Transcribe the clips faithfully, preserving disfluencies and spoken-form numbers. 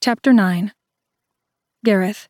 Chapter nine. Gareth.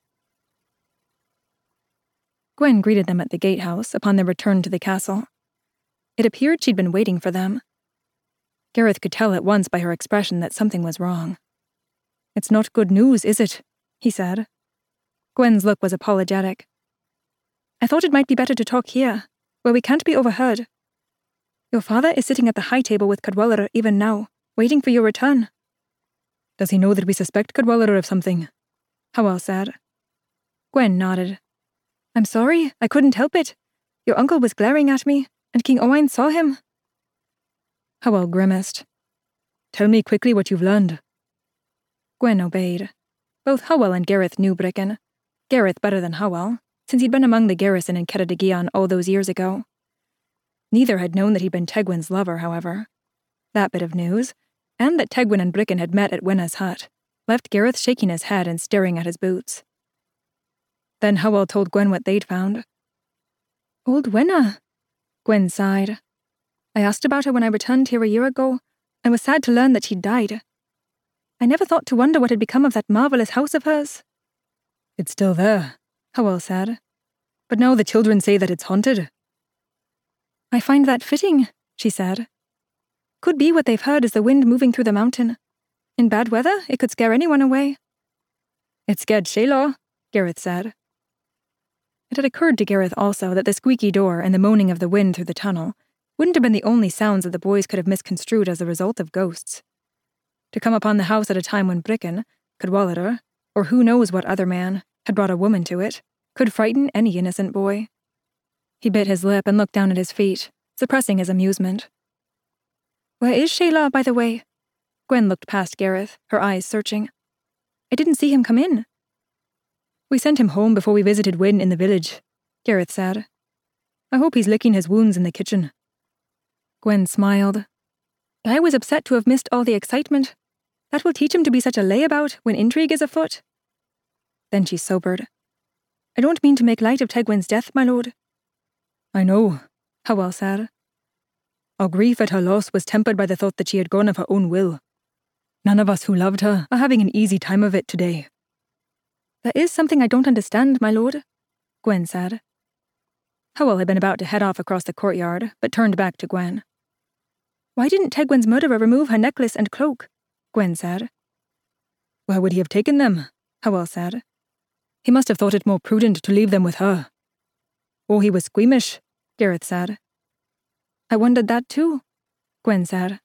Gwen greeted them at the gatehouse upon their return to the castle. It appeared she'd been waiting for them. Gareth could tell at once by her expression that something was wrong. "It's not good news, is it?" he said. Gwen's look was apologetic. "I thought it might be better to talk here, where we can't be overheard. Your father is sitting at the high table with Cadwallader even now, waiting for your return." "Does he know that we suspect Cadwallader of something?" Howell said. Gwen nodded. "I'm sorry, I couldn't help it. Your uncle was glaring at me, and King Owain saw him." Howell grimaced. "Tell me quickly what you've learned." Gwen obeyed. Both Howell and Gareth knew Bricken. Gareth better than Howell, since he'd been among the garrison in Ceredigion all those years ago. Neither had known that he'd been Tegwin's lover, however. That bit of news, and that Tegwin and Bricken had met at Wenna's hut, left Gareth shaking his head and staring at his boots. Then Howell told Gwen what they'd found. "Old Wenna," Gwen sighed. "I asked about her when I returned here a year ago, and was sad to learn that she'd died. I never thought to wonder what had become of that marvellous house of hers." "It's still there," Howell said. "But now the children say that it's haunted." "I find that fitting," she said. "Could be what they've heard is the wind moving through the mountain. In bad weather, it could scare anyone away." "It scared Shaylaw," Gareth said. It had occurred to Gareth also that the squeaky door and the moaning of the wind through the tunnel wouldn't have been the only sounds that the boys could have misconstrued as the result of ghosts. To come upon the house at a time when Bricken, Cadwallader, or who knows what other man, had brought a woman to it, could frighten any innocent boy. He bit his lip and looked down at his feet, suppressing his amusement. "Where is Shaylaw, by the way?" Gwen looked past Gareth, her eyes searching. "I didn't see him come in." "We sent him home before we visited Wynne in the village," Gareth said. "I hope he's licking his wounds in the kitchen." Gwen smiled. "I was upset to have missed all the excitement. That will teach him to be such a layabout when intrigue is afoot." Then she sobered. "I don't mean to make light of Tegwin's death, my lord." "I know," Howell said. "Our grief at her loss was tempered by the thought that she had gone of her own will. None of us who loved her are having an easy time of it today." "There is something I don't understand, my lord," Gwen said. Howell had been about to head off across the courtyard, but turned back to Gwen. "Why didn't Tegwin's murderer remove her necklace and cloak?" Gwen said. "Where would he have taken them?" Howell said. "He must have thought it more prudent to leave them with her." "Or he was squeamish," Gareth said. "I wondered that too," Gwen said.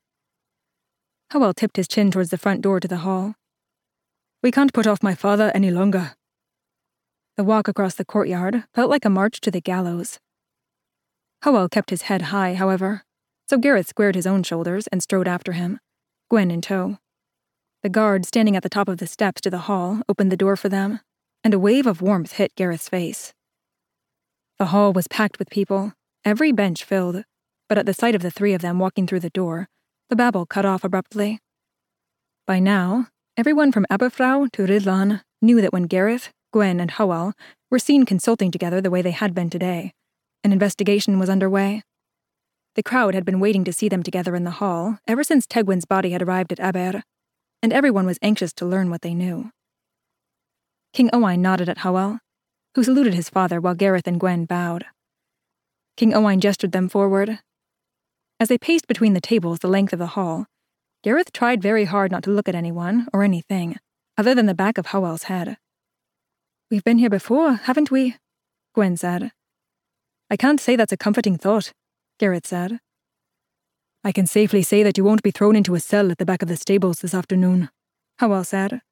Howell tipped his chin towards the front door to the hall. "We can't put off my father any longer." The walk across the courtyard felt like a march to the gallows. Howell kept his head high, however, so Gareth squared his own shoulders and strode after him, Gwen in tow. The guard standing at the top of the steps to the hall opened the door for them, and a wave of warmth hit Gareth's face. The hall was packed with people, every bench filled, but at the sight of the three of them walking through the door, the babble cut off abruptly. By now, everyone from Aberfrau to Ridlan knew that when Gareth, Gwen, and Howell were seen consulting together the way they had been today, an investigation was underway. The crowd had been waiting to see them together in the hall ever since Tegwin's body had arrived at Aber, and everyone was anxious to learn what they knew. King Owain nodded at Howell, who saluted his father while Gareth and Gwen bowed. King Owain gestured them forward. As they paced between the tables the length of the hall, Gareth tried very hard not to look at anyone or anything, other than the back of Howell's head. "We've been here before, haven't we?" Gwen said. "I can't say that's a comforting thought," Gareth said. "I can safely say that you won't be thrown into a cell at the back of the stables this afternoon," Howell said.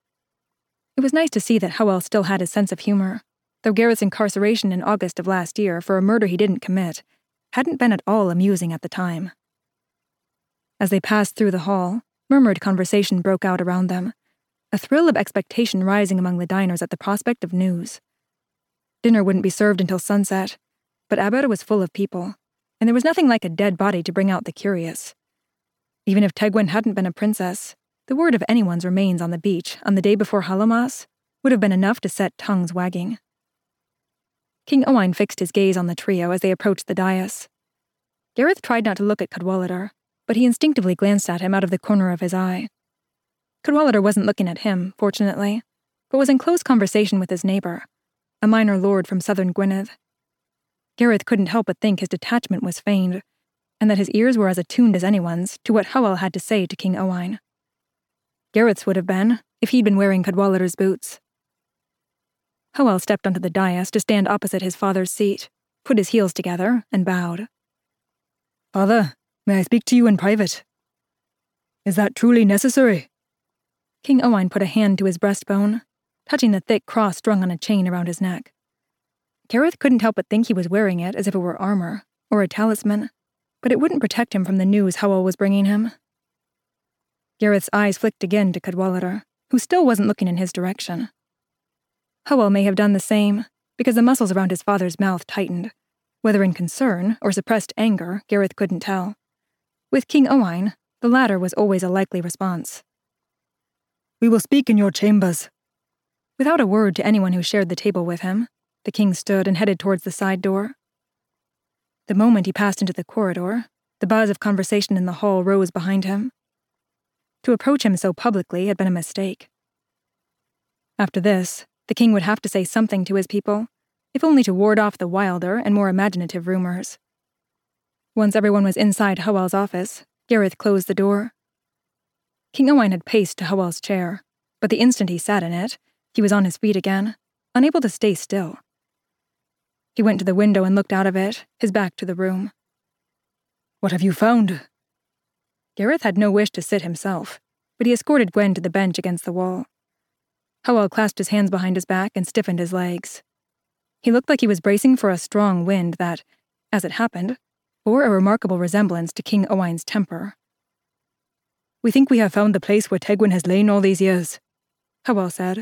It was nice to see that Howell still had his sense of humor, though Gareth's incarceration in August of last year for a murder he didn't commit hadn't been at all amusing at the time. As they passed through the hall, murmured conversation broke out around them, a thrill of expectation rising among the diners at the prospect of news. Dinner wouldn't be served until sunset, but Aber was full of people, and there was nothing like a dead body to bring out the curious. Even if Tegwin hadn't been a princess, the word of anyone's remains on the beach on the day before Hallowmas would have been enough to set tongues wagging. King Owain fixed his gaze on the trio as they approached the dais. Gareth tried not to look at Cadwallader, but he instinctively glanced at him out of the corner of his eye. Cadwallader wasn't looking at him, fortunately, but was in close conversation with his neighbour, a minor lord from southern Gwynedd. Gareth couldn't help but think his detachment was feigned, and that his ears were as attuned as anyone's to what Howell had to say to King Owain. Gareth's would have been, if he'd been wearing Cadwallader's boots. Howell stepped onto the dais to stand opposite his father's seat, put his heels together, and bowed. "Father, may I speak to you in private? Is that truly necessary?" King Owain put a hand to his breastbone, touching the thick cross strung on a chain around his neck. Gareth couldn't help but think he was wearing it as if it were armor, or a talisman, but it wouldn't protect him from the news Howell was bringing him. Gareth's eyes flicked again to Cadwallader, who still wasn't looking in his direction. Howell may have done the same, because the muscles around his father's mouth tightened. Whether in concern or suppressed anger, Gareth couldn't tell. With King Owain, the latter was always a likely response. "We will speak in your chambers." Without a word to anyone who shared the table with him, the king stood and headed towards the side door. The moment he passed into the corridor, the buzz of conversation in the hall rose behind him. To approach him so publicly had been a mistake. After this, the king would have to say something to his people, if only to ward off the wilder and more imaginative rumors. Once everyone was inside Howell's office, Gareth closed the door. King Owain had paced to Howell's chair, but the instant he sat in it, he was on his feet again, unable to stay still. He went to the window and looked out of it, his back to the room. "What have you found?" Gareth had no wish to sit himself, but he escorted Gwen to the bench against the wall. Howell clasped his hands behind his back and stiffened his legs. He looked like he was bracing for a strong wind that, as it happened, bore a remarkable resemblance to King Owain's temper. "We think we have found the place where Tegwin has lain all these years," Howell said.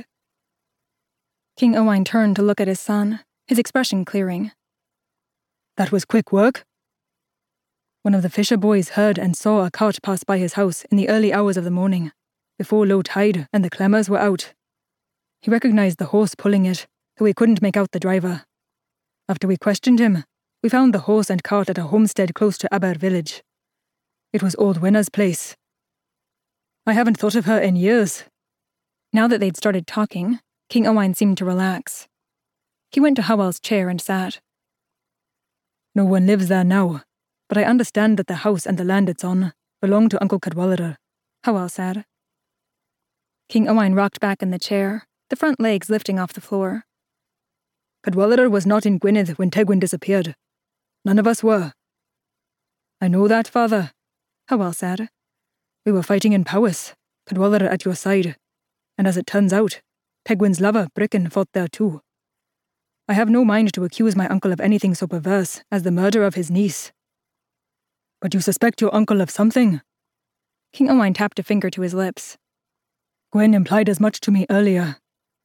King Owain turned to look at his son, his expression clearing. "That was quick work." "One of the fisher boys heard and saw a cart pass by his house in the early hours of the morning, before low tide and the clamours were out. He recognized the horse pulling it, though he couldn't make out the driver. After we questioned him, we found the horse and cart at a homestead close to Aber village. It was old Wenna's place. I haven't thought of her in years." Now that they'd started talking, King Owain seemed to relax. He went to Howell's chair and sat. "No one lives there now, but I understand that the house and the land it's on belong to Uncle Cadwallader," Howell said. King Owain rocked back in the chair, the front legs lifting off the floor. "Cadwallader was not in Gwynedd when Tegwin disappeared. None of us were." "I know that, father," Howell said. "We were fighting in Powys, Cadwallader at your side, and as it turns out, Tegwin's lover, Bricken, fought there too. I have no mind to accuse my uncle of anything so perverse as the murder of his niece." "But you suspect your uncle of something?" King Owain tapped a finger to his lips. "Gwen implied as much to me earlier.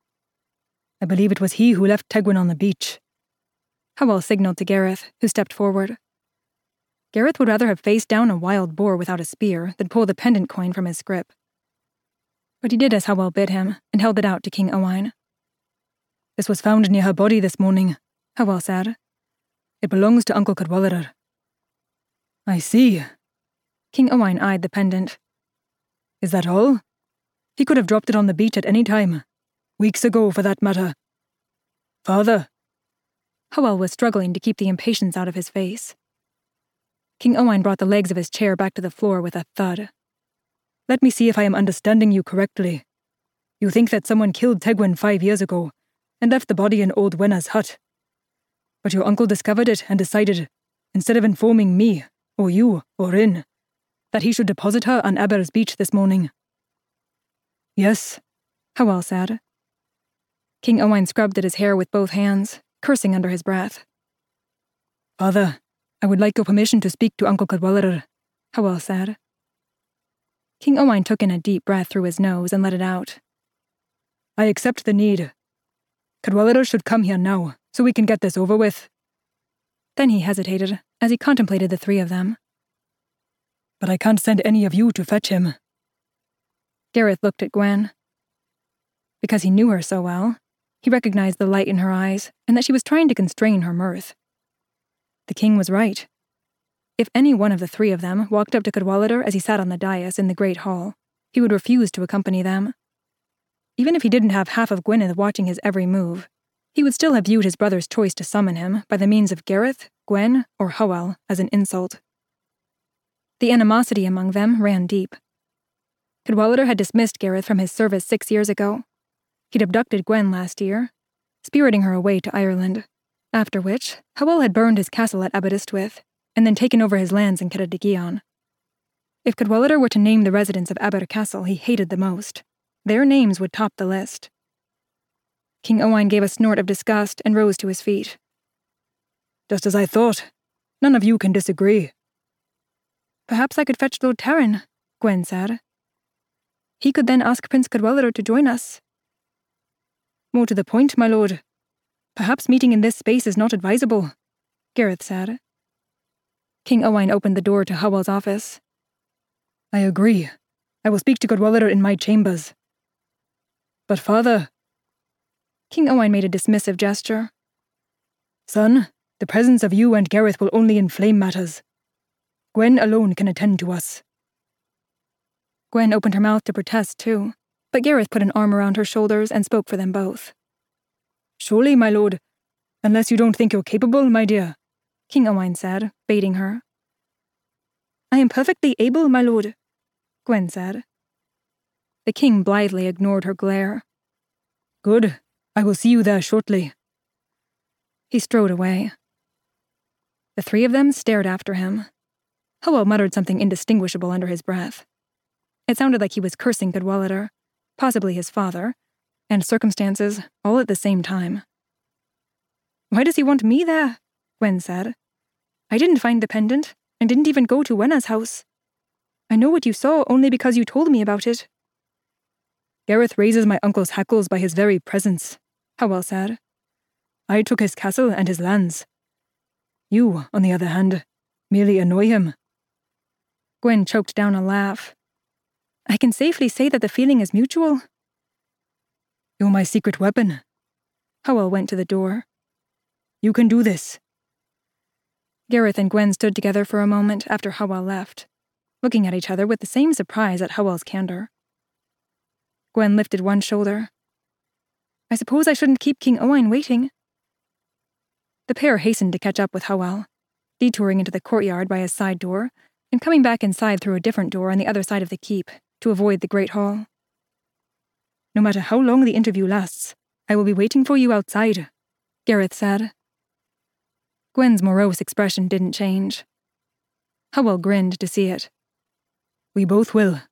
I believe it was he who left Tegwin on the beach." Howell signaled to Gareth, who stepped forward. Gareth would rather have faced down a wild boar without a spear than pull the pendant coin from his scrip. But he did as Howell bid him, and held it out to King Owain. "This was found near her body this morning," Howell said. "It belongs to Uncle Cadwallader." "I see." King Owain eyed the pendant. "Is that all? He could have dropped it on the beach at any time. Weeks ago, for that matter. Father." Howell was struggling to keep the impatience out of his face. King Owain brought the legs of his chair back to the floor with a thud. "Let me see if I am understanding you correctly. You think that someone killed Tegwin five years ago and left the body in old Wenna's hut. But your uncle discovered it and decided, instead of informing me, or you, or Rin, that he should deposit her on Aber's beach this morning." "Yes," Howell said. King Owain scrubbed at his hair with both hands, cursing under his breath. "Father, I would like your permission to speak to Uncle Cadwallader," Howell said. King Owain took in a deep breath through his nose and let it out. "I accept the need. Cadwallader should come here now, so we can get this over with." Then he hesitated, as he contemplated the three of them. "But I can't send any of you to fetch him." Gareth looked at Gwen. Because he knew her so well, he recognized the light in her eyes and that she was trying to constrain her mirth. The king was right. If any one of the three of them walked up to Cadwallader as he sat on the dais in the great hall, he would refuse to accompany them. Even if he didn't have half of Gwynedd watching his every move, he would still have viewed his brother's choice to summon him by the means of Gareth, Gwen, or Hywel as an insult. The animosity among them ran deep. Cadwallader had dismissed Gareth from his service six years ago. He'd abducted Gwen last year, spiriting her away to Ireland, after which Hywel had burned his castle at Aberystwyth and then taken over his lands in Ceredigion. If Cadwallader were to name the residents of Aber Castle he hated the most, their names would top the list. King Owain gave a snort of disgust and rose to his feet. Just as I thought. None of you can disagree. Perhaps I could fetch Lord Taran, Gwen said. He could then ask Prince Cadwallader to join us. More to the point, my lord. Perhaps meeting in this space is not advisable, Gareth said. King Owain opened the door to Hywel's office. I agree. I will speak to Cadwallader in my chambers. But father... King Owain made a dismissive gesture. Son, the presence of you and Gareth will only inflame matters. Gwen alone can attend to us. Gwen opened her mouth to protest too, but Gareth put an arm around her shoulders and spoke for them both. Surely, my lord, unless you don't think you're capable, my dear, King Owain said, baiting her. I am perfectly able, my lord, Gwen said. The king blithely ignored her glare. Good. I will see you there shortly. He strode away. The three of them stared after him. Hywel muttered something indistinguishable under his breath. It sounded like he was cursing Cadwallader, possibly his father, and circumstances all at the same time. Why does he want me there? Gwen said. I didn't find the pendant, and didn't even go to Wenna's house. I know what you saw only because you told me about it. Gareth raises my uncle's hackles by his very presence, Hywel said. I took his castle and his lands. You, on the other hand, merely annoy him. Gwen choked down a laugh. I can safely say that the feeling is mutual. You're my secret weapon. Hywel went to the door. You can do this. Gareth and Gwen stood together for a moment after Hywel left, looking at each other with the same surprise at Hywel's candor. Gwen lifted one shoulder. I suppose I shouldn't keep King Owain waiting. The pair hastened to catch up with Hywel, detouring into the courtyard by his side door and coming back inside through a different door on the other side of the keep to avoid the great hall. No matter how long the interview lasts, I will be waiting for you outside, Gareth said. Gwen's morose expression didn't change. Hywel grinned to see it. We both will.